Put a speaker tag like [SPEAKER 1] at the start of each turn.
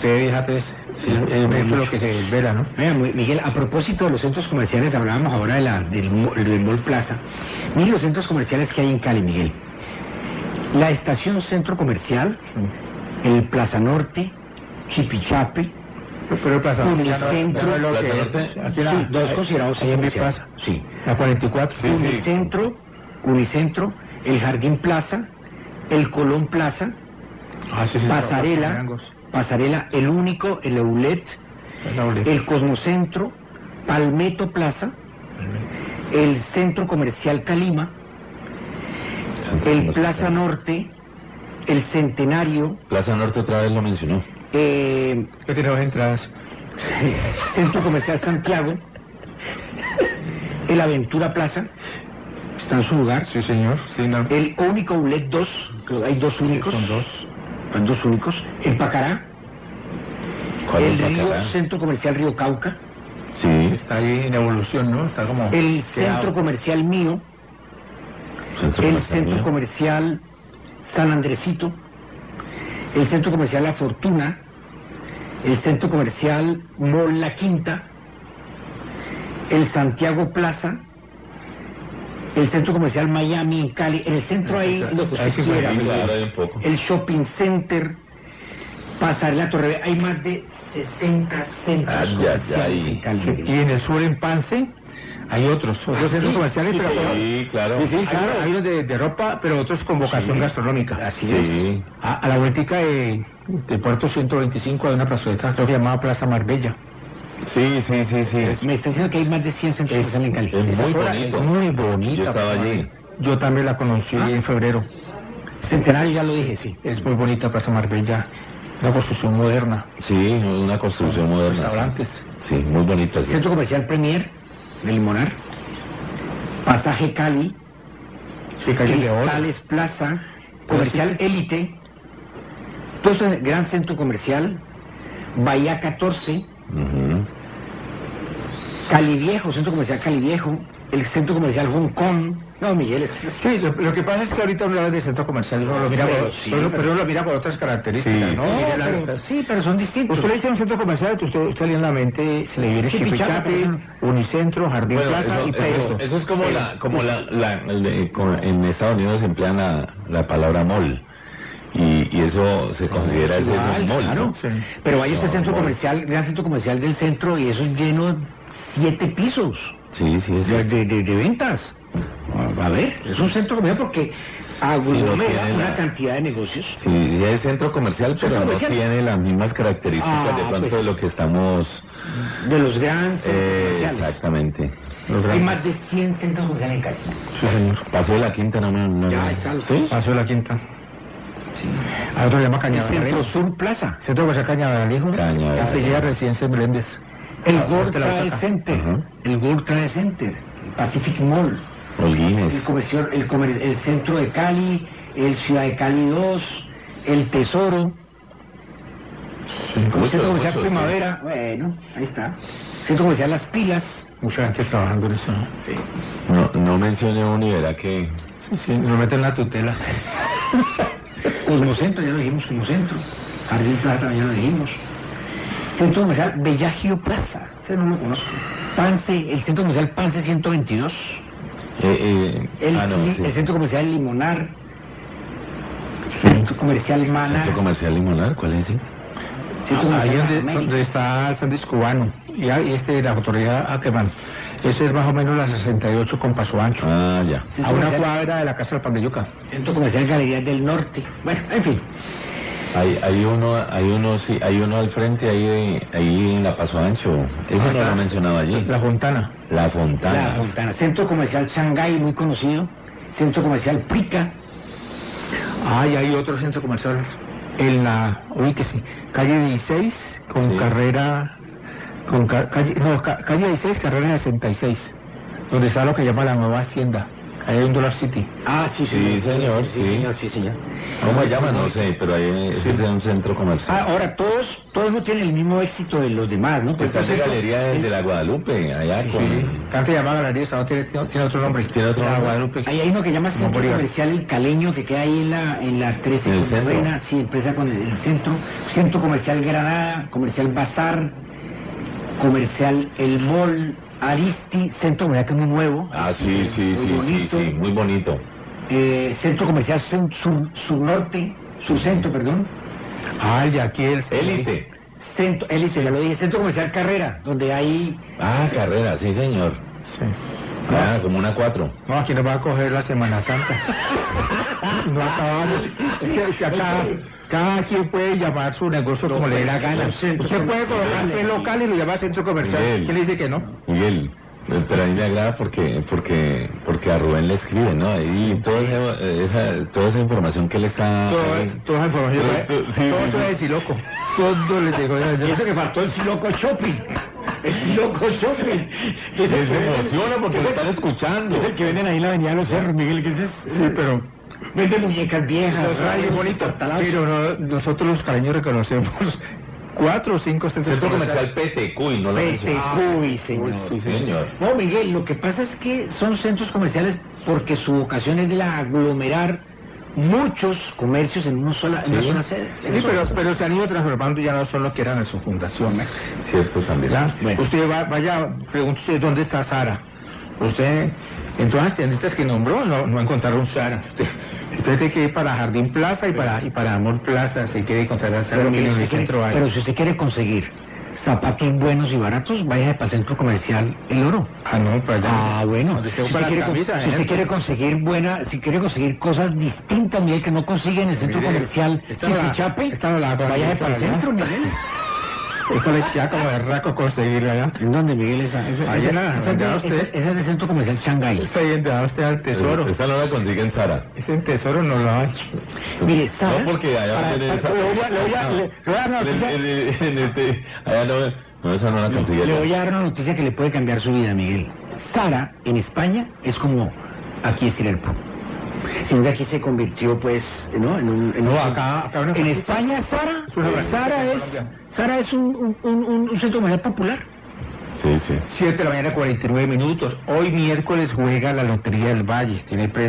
[SPEAKER 1] Usted fíjate, es lo que se desvela, ¿no?
[SPEAKER 2] Mira, Miguel, a propósito de los centros comerciales, hablábamos ahora del Mall Plaza. Miren los centros comerciales que hay en Cali, Miguel. La estación Centro Comercial, el Plaza Norte, Chipichape,
[SPEAKER 1] pero el Plaza Norte,
[SPEAKER 2] Unicentro, sí, dos considerados
[SPEAKER 1] ahí en mi
[SPEAKER 2] comerciales.
[SPEAKER 1] plaza,
[SPEAKER 2] sí.
[SPEAKER 1] La 44,
[SPEAKER 2] sí, Unicentro, el Jardín Plaza, el Colón Plaza, Pasarela, el Único, el Eulet, el Cosmocentro, Palmetto Plaza, el Centro Comercial Calima, el Plaza Norte, el Centenario.
[SPEAKER 3] Plaza Norte otra vez lo mencionó.
[SPEAKER 1] ¿Qué tiene dos entradas?
[SPEAKER 2] Centro Comercial Santiago, el Aventura Plaza, está en su lugar.
[SPEAKER 1] Sí, señor. Sí, no.
[SPEAKER 2] El Único Outlet 2, hay dos únicos.
[SPEAKER 1] Sí,
[SPEAKER 2] son dos únicos. El Pacará. El
[SPEAKER 3] Pacará?
[SPEAKER 2] Centro Comercial Río Cauca.
[SPEAKER 3] Sí.
[SPEAKER 1] Está ahí en evolución, ¿no? Está como...
[SPEAKER 2] El Centro Comercial Mío. El Centro Comercial San Andresito. El Centro Comercial La Fortuna. El Centro Comercial Mall La Quinta. El Santiago Plaza. El Centro Comercial Miami en Cali. En el centro hay lo que usted quiera. El Shopping Center, Pasarela Torre. Hay más de 60 centros comerciales en Cali.
[SPEAKER 1] Y en el sur, en Pance, hay otros centros comerciales, pero
[SPEAKER 3] claro.
[SPEAKER 1] Hay unos de ropa, pero otros con vocación gastronómica.
[SPEAKER 2] Así es.
[SPEAKER 1] A la vueltica de Puerto 125 hay una plazoleta, creo que llamada Plaza Marbella.
[SPEAKER 3] Sí.
[SPEAKER 2] Me está diciendo que hay más de 100 centros comerciales en Cali.
[SPEAKER 3] Es muy bonito.
[SPEAKER 1] Muy bonita.
[SPEAKER 3] Yo estaba allí.
[SPEAKER 1] Yo también la conocí en febrero.
[SPEAKER 2] Centenario, ya lo dije, sí.
[SPEAKER 1] Es muy bonita Plaza Marbella. Una construcción moderna.
[SPEAKER 3] Sí, una construcción moderna.
[SPEAKER 1] Restaurantes.
[SPEAKER 3] Sí, muy bonita. Sí.
[SPEAKER 2] Centro Comercial Premier de Limonar. Pasaje Cali. Cristales Plaza. Comercial Élite. Todo eso es gran centro comercial. Bahía 14. Cali Viejo, Centro Comercial Cali Viejo, el Centro Comercial Hong Kong. No, Miguel.
[SPEAKER 1] Sí, lo que pasa es que ahorita uno habla de centro comercial, uno lo mira pero lo mira con otras características,
[SPEAKER 3] sí,
[SPEAKER 1] ¿no?
[SPEAKER 2] Pero son distintos.
[SPEAKER 1] Usted le dice un centro comercial, usted le en la mente, se le viene Chipichape, Unicentro, Jardín Plaza y Pedro.
[SPEAKER 3] Eso es como en Estados Unidos se emplean la palabra mall. Y eso se considera ese es un mall,
[SPEAKER 2] claro.
[SPEAKER 3] ¿no?
[SPEAKER 2] Sí. Pero vaya ese centro comercial, gran centro comercial del centro, y eso es lleno de 7 pisos.
[SPEAKER 3] Sí, es
[SPEAKER 2] de ventas. A ver, es un centro comercial porque aglomera una cantidad de negocios.
[SPEAKER 3] Sí, es centro comercial, pero no tiene las mismas características de pronto de lo que estamos...
[SPEAKER 2] De los grandes centros comerciales.
[SPEAKER 3] Exactamente.
[SPEAKER 2] Hay más de 100 centros comerciales en Cali.
[SPEAKER 1] Sí, señor.
[SPEAKER 3] Pasó de la Quinta, no.
[SPEAKER 2] Ya está.
[SPEAKER 3] ¿Sí?
[SPEAKER 1] Pasó de la Quinta. Sí. Hay otro que se llama
[SPEAKER 2] Centro Sur Plaza.
[SPEAKER 1] Centro Comercial Cañaveral, la seguida Residencia Meléndez.
[SPEAKER 2] El World Trade Center. El World Trade Center. Pacific Mall. El Centro de Cali. El Ciudad de Cali 2. El Tesoro. El Centro Comercial Primavera. Bueno, ahí está. Centro Comercial Las Pilas.
[SPEAKER 1] Mucha gente trabajando en eso, ¿no?
[SPEAKER 3] Sí. No mencione un y verá que...
[SPEAKER 1] Sí, nos meten la tutela.
[SPEAKER 2] Cosmocentro, ya lo dijimos, Cosmocentro. Jardín Plaza también lo dijimos. Centro Comercial Bellagio Plaza, ese no lo conozco. Pance, el Centro Comercial Pance 122. El Centro Comercial Limonar. Centro Comercial Mana.
[SPEAKER 3] ¿Centro Comercial Limonar? ¿Cuál es ese?
[SPEAKER 1] Ahí donde está el Sandis Cubano y la autoridad Ackerman. Ese es más o menos la 68 con Paso Ancho.
[SPEAKER 3] Ya.
[SPEAKER 1] A una cuadra de la Casa del Pan de Yuca.
[SPEAKER 2] Centro Comercial Galerías del Norte. Bueno, en fin.
[SPEAKER 3] Hay uno al frente ahí en la Paso Ancho. Ese no lo he mencionado allí.
[SPEAKER 1] La Fontana.
[SPEAKER 3] La Fontana.
[SPEAKER 2] Centro Comercial Shanghái, muy conocido. Centro Comercial Prica.
[SPEAKER 1] Y hay otros centros comerciales. En la, calle 16 con carrera... calle 16, carrera 66, donde está lo que llama la nueva hacienda. Ahí hay un Dollar City.
[SPEAKER 2] Ah, sí,
[SPEAKER 3] Sí, señor,
[SPEAKER 2] sí, señor, sí, señor.
[SPEAKER 3] ¿Cómo se llama? No sé, pero ahí ese es un centro comercial.
[SPEAKER 2] Ahora, todos no tienen el mismo éxito de los demás, ¿no?
[SPEAKER 3] Pues está la galería de la Guadalupe, allá
[SPEAKER 1] Sí,
[SPEAKER 3] con...
[SPEAKER 1] sí. Antes se llamaba Galería Estado, tiene otro nombre.
[SPEAKER 3] Tiene otro
[SPEAKER 1] La
[SPEAKER 3] nombre.
[SPEAKER 1] Guadalupe.
[SPEAKER 2] Hay uno que llama Centro
[SPEAKER 1] Bolívar.
[SPEAKER 2] Comercial El Caleño, que queda ahí en la 13
[SPEAKER 3] ¿En el
[SPEAKER 2] con
[SPEAKER 3] centro?
[SPEAKER 2] Novena, sí, empieza con el Centro Comercial Granada, Comercial Bazar, Comercial El Mall, Aristi, Centro Comercial que es muy nuevo.
[SPEAKER 3] Ah, sí, muy bonito.
[SPEAKER 2] Centro Comercial Surcentro, perdón.
[SPEAKER 1] Ah, el de aquí el...
[SPEAKER 3] Élite.
[SPEAKER 2] Élite, ya lo dije, Centro Comercial Carrera, donde hay...
[SPEAKER 3] Ah, Carrera, sí, señor.
[SPEAKER 1] Sí.
[SPEAKER 3] Ah, como una 4.
[SPEAKER 1] No, aquí nos va a coger la Semana Santa. No acabamos. Es que acá cada quien puede llamar su negocio como le dé la gana. Usted puede colocar el local y lo llama centro comercial.
[SPEAKER 3] Miguel.
[SPEAKER 1] ¿Quién le dice que no?
[SPEAKER 3] Miguel, pero a mí me agrada porque a Rubén le escribe, ¿no? Y toda esa información que él está...
[SPEAKER 1] Toda esa información. Todo eso es loco. Todo les digo.
[SPEAKER 2] Y eso que faltó el Siloco Shopping. El Loco Shopping.
[SPEAKER 3] Se emociona porque lo están escuchando.
[SPEAKER 2] Es el que venden ahí en la avenida de los Cerros, Miguel, ¿qué es eso?
[SPEAKER 1] Sí, pero...
[SPEAKER 2] Vende muñecas viejas,
[SPEAKER 1] Muy bonito. Pero nosotros los caleños reconocemos 4 o 5
[SPEAKER 3] Centro comercial PTQ, no lo
[SPEAKER 2] PTQ, señor.
[SPEAKER 3] Sí, señor.
[SPEAKER 2] No, Miguel, lo que pasa es que son centros comerciales porque su vocación es de aglomerar muchos comercios en una sola sede.
[SPEAKER 1] Sí, pero se han ido transformando, ya no son lo que eran en su fundación.
[SPEAKER 3] Cierto, también.
[SPEAKER 1] ¿Ya?
[SPEAKER 2] Bueno.
[SPEAKER 1] Usted vaya, pregunte usted dónde está Sara. Usted, en todas las tienditas que nombró, no encontraron Sara. Usted tiene que ir para Jardín Plaza y para Amor Plaza, si quiere encontrar a Sara,
[SPEAKER 2] Pero,
[SPEAKER 1] en el
[SPEAKER 2] mire,
[SPEAKER 1] centro hay.
[SPEAKER 2] pero si usted quiere conseguir zapatos buenos y baratos, vaya para el Centro Comercial El Oro.
[SPEAKER 1] Ah, no, para allá.
[SPEAKER 2] Ah, bueno.
[SPEAKER 1] Donde
[SPEAKER 2] Si
[SPEAKER 1] usted compra las camisas,
[SPEAKER 2] si usted quiere conseguir cosas distintas, Miguel, que no consigue en el Centro Comercial Chipichape, vaya para el centro, Miguel.
[SPEAKER 1] Eso les queda como de raco conseguirla ya.
[SPEAKER 2] ¿En dónde, Miguel? Esa es del Centro Comercial Shanghái.
[SPEAKER 1] Está yendo a usted al tesoro.
[SPEAKER 3] Esta no la consigue en Sara.
[SPEAKER 1] Ese tesoro no lo hay.
[SPEAKER 2] Mire, Sara...
[SPEAKER 3] No, porque allá...
[SPEAKER 2] Le voy a dar una noticia.
[SPEAKER 3] Allá no, esa no la consigue.
[SPEAKER 2] Le voy a dar una noticia que le puede cambiar su vida, Miguel. Sara, en España, es como aquí es Tilerpo. Sino que aquí se convirtió, pues, ¿no?
[SPEAKER 1] Acá
[SPEAKER 2] en España, Sara es un centro comercial popular.
[SPEAKER 3] Sí.
[SPEAKER 1] 7 de la mañana, 49 minutos. Hoy miércoles juega la Lotería del Valle. Tiene